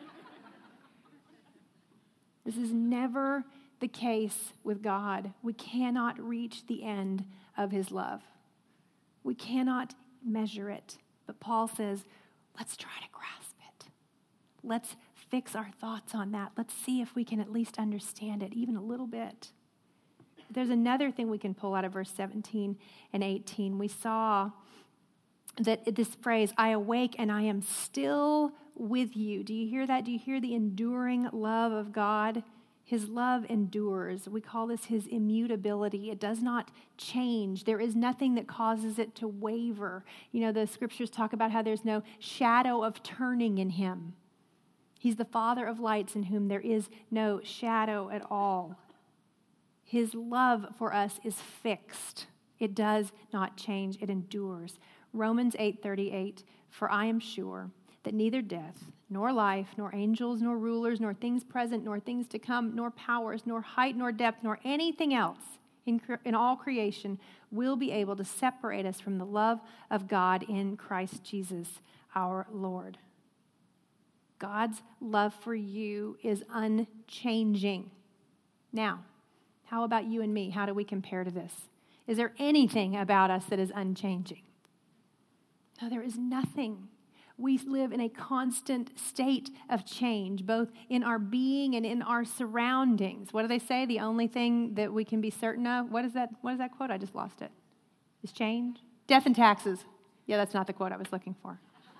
This is never the case with God. We cannot reach the end of his love. We cannot measure it. But Paul says, let's try to grasp it. Let's fix our thoughts on that. Let's see if we can at least understand it, even a little bit. There's another thing we can pull out of verse 17 and 18. We saw that this phrase, I awake and I am still with you. Do you hear that? Do you hear the enduring love of God? His love endures. We call this his immutability. It does not change. There is nothing that causes it to waver. The scriptures talk about how there's no shadow of turning in him. He's the Father of lights in whom there is no shadow at all. His love for us is fixed. It does not change. It endures. Romans 8:38, for I am sure that neither death, nor life, nor angels, nor rulers, nor things present, nor things to come, nor powers, nor height, nor depth, nor anything else in all creation will be able to separate us from the love of God in Christ Jesus our Lord. God's love for you is unchanging. Now, how about you and me? How do we compare to this? Is there anything about us that is unchanging? No, there is nothing. We live in a constant state of change, both in our being and in our surroundings. What do they say? The only thing that we can be certain of, what is that quote? I just lost it. Is change? Death and taxes. Yeah, that's not the quote I was looking for.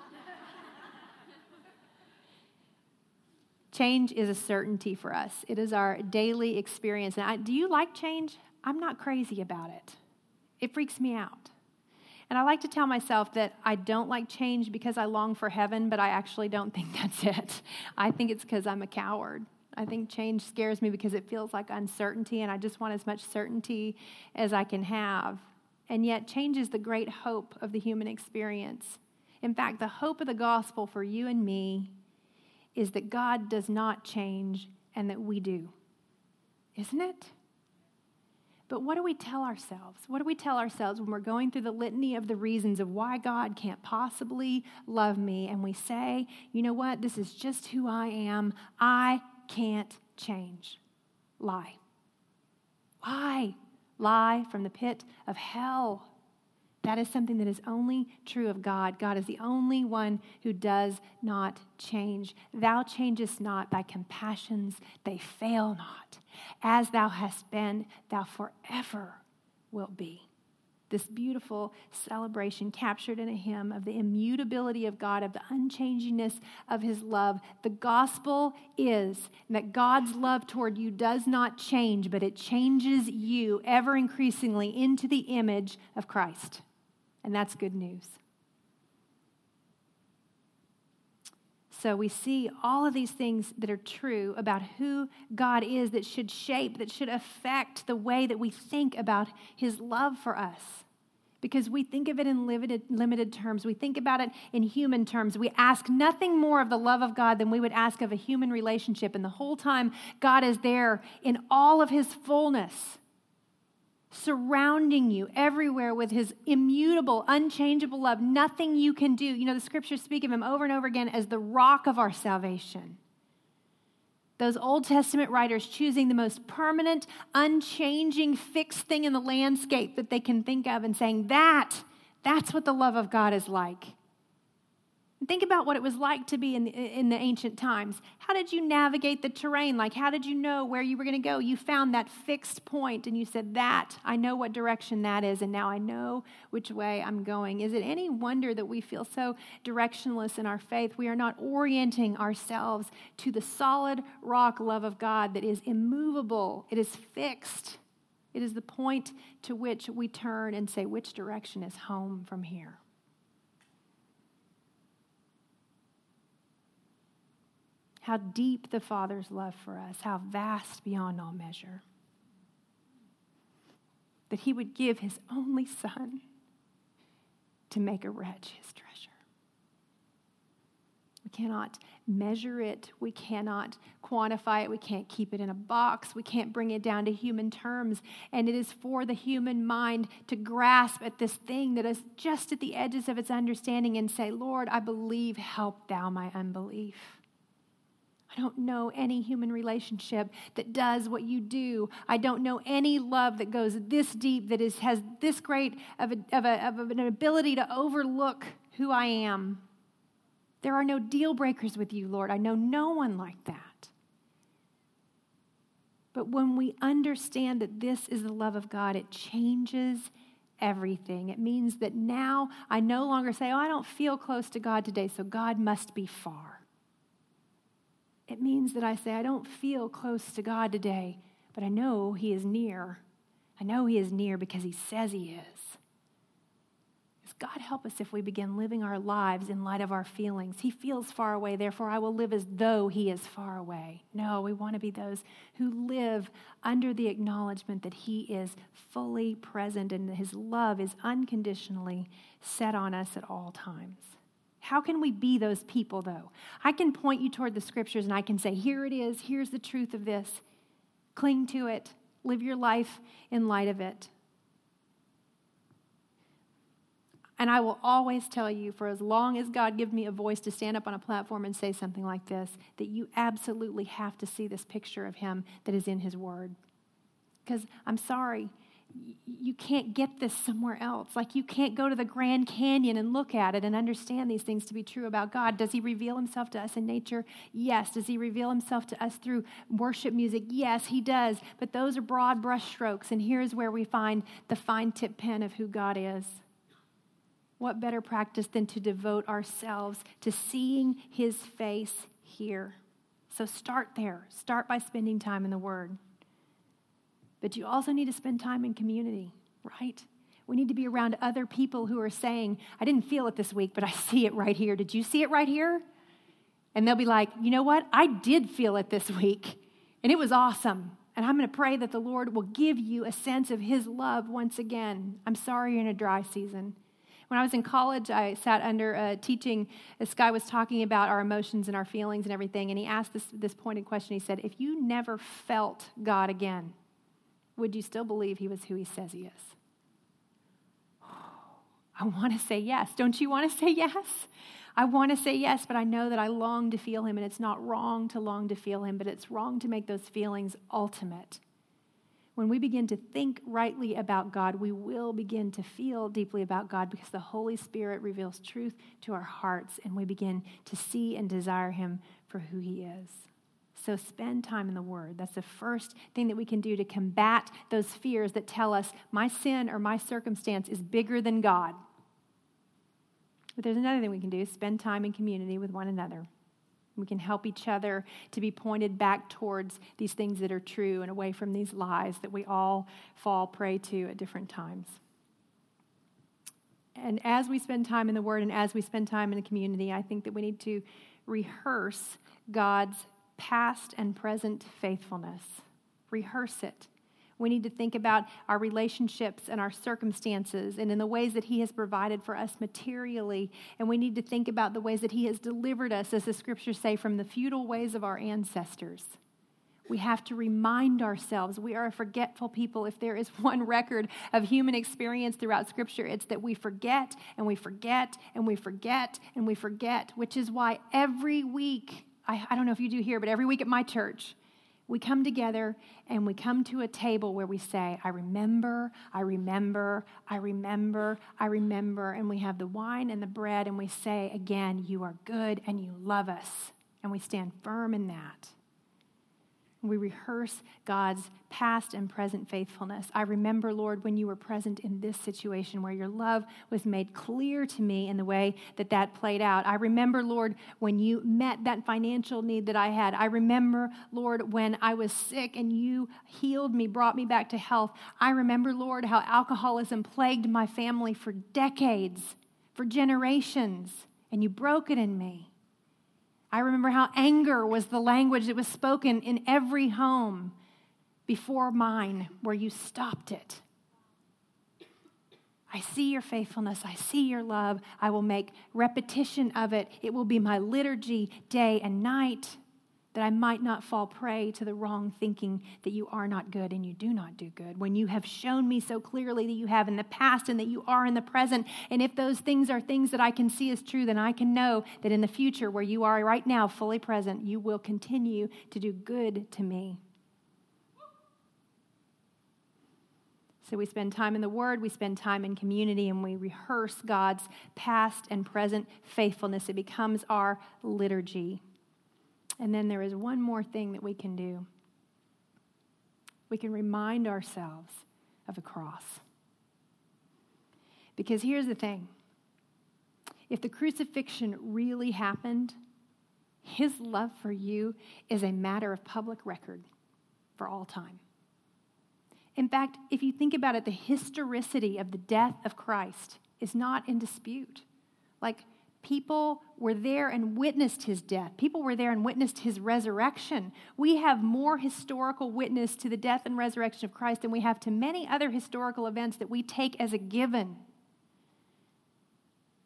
Change is a certainty for us. It is our daily experience. And do you like change? I'm not crazy about it. It freaks me out. And I like to tell myself that I don't like change because I long for heaven, but I actually don't think that's it. I think it's because I'm a coward. I think change scares me because it feels like uncertainty, and I just want as much certainty as I can have. And yet, change is the great hope of the human experience. In fact, the hope of the gospel for you and me is that God does not change and that we do. Isn't it? But what do we tell ourselves? What do we tell ourselves when we're going through the litany of the reasons of why God can't possibly love me? And we say, you know what? This is just who I am. I can't change. Lie. Lie. Lie from the pit of hell. That is something that is only true of God. God is the only one who does not change. Thou changest not, thy compassions, they fail not. As thou hast been, thou forever wilt be. This beautiful celebration captured in a hymn of the immutability of God, of the unchangingness of his love. The gospel is that God's love toward you does not change, but it changes you ever increasingly into the image of Christ. And that's good news. So we see all of these things that are true about who God is that should shape, that should affect the way that we think about his love for us. Because we think of it in limited terms. We think about it in human terms. We ask nothing more of the love of God than we would ask of a human relationship. And the whole time, God is there in all of his fullness, surrounding you everywhere with his immutable, unchangeable love. Nothing you can do. You know, the scriptures speak of him over and over again as the rock of our salvation. Those Old Testament writers choosing the most permanent, unchanging, fixed thing in the landscape that they can think of and saying, that's what the love of God is like. Think about what it was like to be in the ancient times. How did you navigate the terrain? Like, how did you know where you were going to go? You found that fixed point and you said, I know what direction that is, and now I know which way I'm going. Is it any wonder that we feel so directionless in our faith? We are not orienting ourselves to the solid rock love of God that is immovable. It is fixed. It is the point to which we turn and say, which direction is home from here? How deep the Father's love for us, how vast beyond all measure. That he would give his only Son to make a wretch his treasure. We cannot measure it. We cannot quantify it. We can't keep it in a box. We can't bring it down to human terms. And it is for the human mind to grasp at this thing that is just at the edges of its understanding and say, Lord, I believe, help thou my unbelief. I don't know any human relationship that does what you do. I don't know any love that goes this deep, that has this great of an ability to overlook who I am. There are no deal breakers with you, Lord. I know no one like that. But when we understand that this is the love of God, it changes everything. It means that now I no longer say, I don't feel close to God today, so God must be far. It means that I say, I don't feel close to God today, but I know he is near. I know he is near because he says he is. Does God help us if we begin living our lives in light of our feelings? He feels far away, therefore I will live as though he is far away. No, we want to be those who live under the acknowledgement that he is fully present and that his love is unconditionally set on us at all times. How can we be those people, though? I can point you toward the scriptures and I can say, here it is, here's the truth of this. Cling to it, Live your life in light of it. And I will always tell you, for as long as God gives me a voice to stand up on a platform and say something like this, that you absolutely have to see this picture of him that is in his word. Because I'm sorry, you can't get this somewhere else. Like, you can't go to the Grand Canyon and look at it and understand these things to be true about God. Does he reveal himself to us in nature? Yes. Does he reveal himself to us through worship music? Yes, he does. But those are broad brushstrokes, and here's where we find the fine tip pen of who God is. What better practice than to devote ourselves to seeing his face here? So start there. Start by spending time in the Word. But you also need to spend time in community, right? We need to be around other people who are saying, I didn't feel it this week, but I see it right here. Did you see it right here? And they'll be like, you know what? I did feel it this week, and it was awesome. And I'm going to pray that the Lord will give you a sense of his love once again. I'm sorry you're in a dry season. When I was in college, I sat under teaching. This guy was talking about our emotions and our feelings and everything, and he asked this pointed question. He said, if you never felt God again, would you still believe he was who he says he is? I want to say yes. Don't you want to say yes? I want to say yes, but I know that I long to feel him, and it's not wrong to long to feel him, but it's wrong to make those feelings ultimate. When we begin to think rightly about God, we will begin to feel deeply about God because the Holy Spirit reveals truth to our hearts, and we begin to see and desire him for who he is. So spend time in the Word. That's the first thing that we can do to combat those fears that tell us my sin or my circumstance is bigger than God. But there's another thing we can do, spend time in community with one another. We can help each other to be pointed back towards these things that are true and away from these lies that we all fall prey to at different times. And as we spend time in the Word and as we spend time in the community, I think that we need to rehearse God's past and present faithfulness. Rehearse it. We need to think about our relationships and our circumstances and in the ways that he has provided for us materially. And we need to think about the ways that he has delivered us, as the scriptures say, from the futile ways of our ancestors. We have to remind ourselves we are a forgetful people. If there is one record of human experience throughout Scripture, it's that we forget and we forget and we forget and we forget, which is why every week, I don't know if you do here, but every week at my church, we come together and we come to a table where we say, I remember, I remember, I remember, I remember. And we have the wine and the bread and we say again, you are good and you love us. And we stand firm in that. We rehearse God's past and present faithfulness. I remember, Lord, when you were present in this situation where your love was made clear to me in the way that played out. I remember, Lord, when you met that financial need that I had. I remember, Lord, when I was sick and you healed me, brought me back to health. I remember, Lord, how alcoholism plagued my family for decades, for generations, and you broke it in me. I remember how anger was the language that was spoken in every home before mine, where you stopped it. I see your faithfulness. I see your love. I will make repetition of it. It will be my liturgy day and night, that I might not fall prey to the wrong thinking that you are not good and you do not do good, when you have shown me so clearly that you have in the past and that you are in the present. And if those things are things that I can see as true, then I can know that in the future, where you are right now fully present, you will continue to do good to me. So we spend time in the Word, we spend time in community, and we rehearse God's past and present faithfulness. It becomes our liturgy. And then there is one more thing that we can do. We can remind ourselves of the cross. Because here's the thing. If the crucifixion really happened, his love for you is a matter of public record for all time. In fact, if you think about it, the historicity of the death of Christ is not in dispute. Like, people were there and witnessed his death. People were there and witnessed his resurrection. We have more historical witness to the death and resurrection of Christ than we have to many other historical events that we take as a given.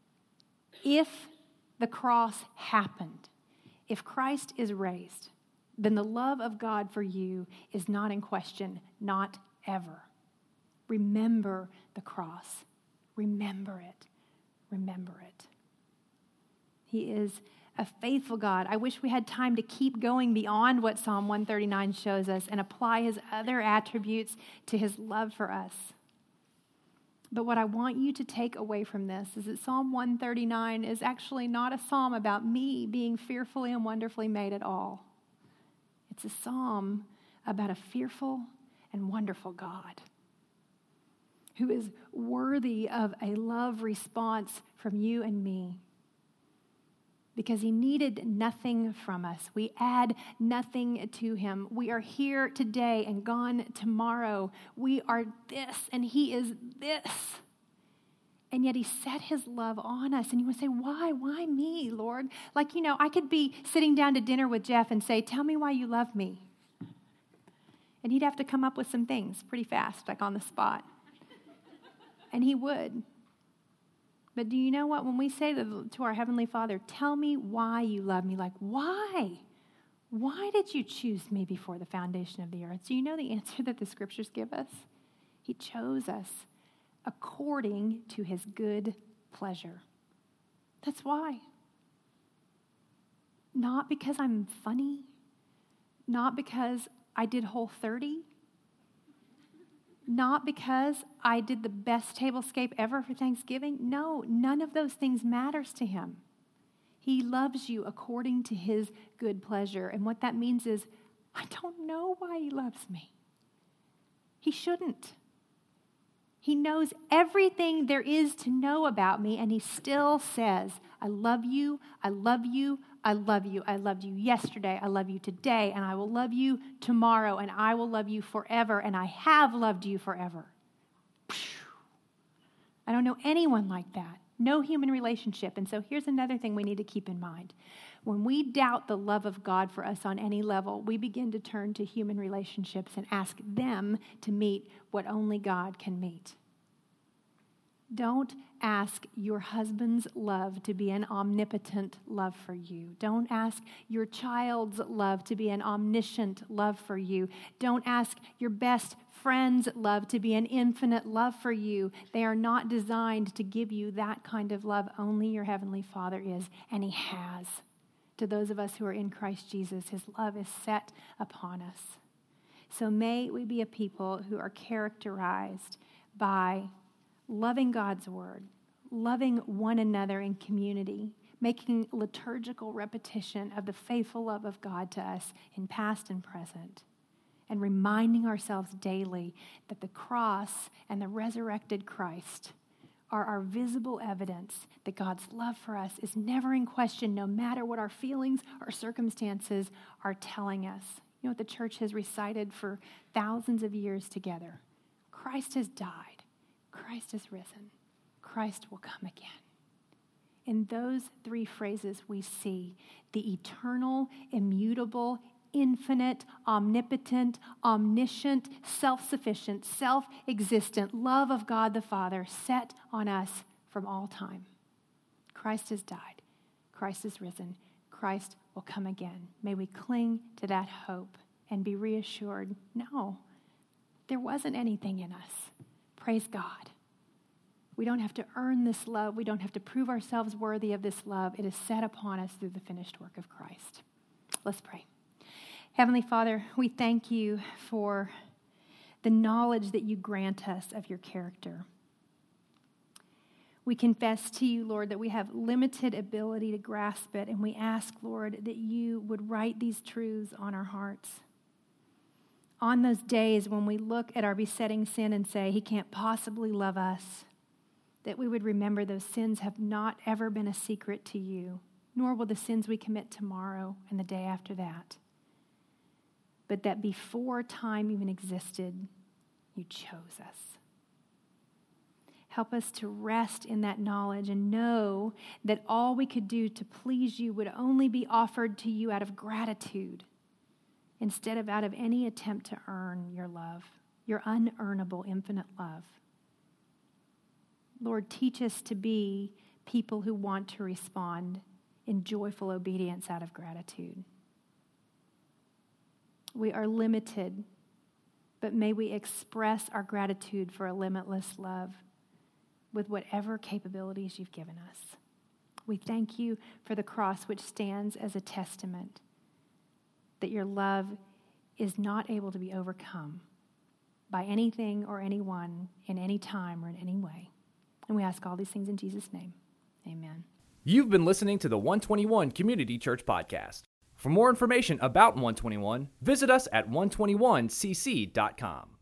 If the cross happened, if Christ is raised, then the love of God for you is not in question, not ever. Remember the cross. Remember it. Remember it. He is a faithful God. I wish we had time to keep going beyond what Psalm 139 shows us and apply his other attributes to his love for us. But what I want you to take away from this is that Psalm 139 is actually not a psalm about me being fearfully and wonderfully made at all. It's a psalm about a fearful and wonderful God who is worthy of a love response from you and me. Because he needed nothing from us. We add nothing to him. We are here today and gone tomorrow. We are this and he is this. And yet he set his love on us. And you would say, why? Why me, Lord? Like, I could be sitting down to dinner with Jeff and say, tell me why you love me. And he'd have to come up with some things pretty fast, like on the spot. And he would. But do you know what? When we say to our Heavenly Father, tell me why you love me, like, why? Why did you choose me before the foundation of the earth? Do you know the answer that the scriptures give us? He chose us according to his good pleasure. That's why. Not because I'm funny, not because I did Whole30, not because I did the best tablescape ever for Thanksgiving. No, none of those things matters to him. He loves you according to his good pleasure. And what that means is, I don't know why he loves me. He shouldn't. He knows everything there is to know about me, and he still says, I love you, I love you, I love you. I loved you yesterday, I love you today, and I will love you tomorrow, and I will love you forever, and I have loved you forever. I don't know anyone like that. No human relationship. And so here's another thing we need to keep in mind. When we doubt the love of God for us on any level, we begin to turn to human relationships and ask them to meet what only God can meet. Don't ask your husband's love to be an omnipotent love for you. Don't ask your child's love to be an omniscient love for you. Don't ask your best friend's love to be an infinite love for you. They are not designed to give you that kind of love. Only your Heavenly Father is, and he has. To those of us who are in Christ Jesus, his love is set upon us. So may we be a people who are characterized by loving God's word, loving one another in community, making liturgical repetition of the faithful love of God to us in past and present, and reminding ourselves daily that the cross and the resurrected Christ are our visible evidence that God's love for us is never in question, no matter what our feelings or circumstances are telling us. You know what the church has recited for thousands of years together? Christ has died. Christ is risen. Christ will come again. In those three phrases, we see the eternal, immutable, infinite, omnipotent, omniscient, self-sufficient, self-existent love of God the Father set on us from all time. Christ has died. Christ is risen. Christ will come again. May we cling to that hope and be reassured, no, there wasn't anything in us. Praise God. We don't have to earn this love. We don't have to prove ourselves worthy of this love. It is set upon us through the finished work of Christ. Let's pray. Heavenly Father, we thank you for the knowledge that you grant us of your character. We confess to you, Lord, that we have limited ability to grasp it, and we ask, Lord, that you would write these truths on our hearts. On those days when we look at our besetting sin and say, he can't possibly love us, that we would remember those sins have not ever been a secret to you, nor will the sins we commit tomorrow and the day after that. But that before time even existed, you chose us. Help us to rest in that knowledge and know that all we could do to please you would only be offered to you out of gratitude, instead of out of any attempt to earn your love, your unearnable, infinite love. Lord, teach us to be people who want to respond in joyful obedience out of gratitude. We are limited, but may we express our gratitude for a limitless love with whatever capabilities you've given us. We thank you for the cross, which stands as a testament that your love is not able to be overcome by anything or anyone in any time or in any way. And we ask all these things in Jesus' name. Amen. You've been listening to the 121 Community Church Podcast. For more information about 121, visit us at 121cc.com.